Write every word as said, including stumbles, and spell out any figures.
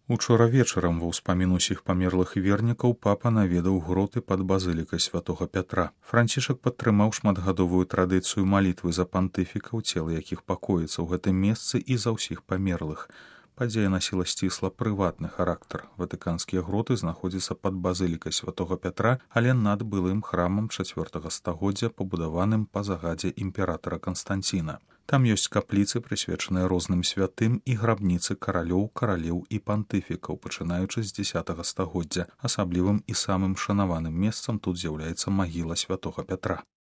Учора вечарам ва ўспамін усіх памерлых вернікаў папа наведаў гроты пад базылікай святога Пятра. Францішак падтрымаў шматгадовую традыцыю малітвы за пантыфікаў, цела якіх пакоіцца ў гэтым месцы, і за ўсіх памерлых. Падзея насіла сцісла прыватны характар. Ватыканскія гроты знаходзяцца пад базылікай святога Пятра, але над былым храмам чацвёртага стагоддзя, пабудаваным па загадзе імператара Канстанціна. Там ёсць капліцы, прысвечаныя розным святым, і грабніцы каралёў, каралеў і пантыфікаў, пачынаючы з дзесятага стагоддзя. Асаблівым і самым шанаваным месцам тут з'яўляецца магіла святога Пятра.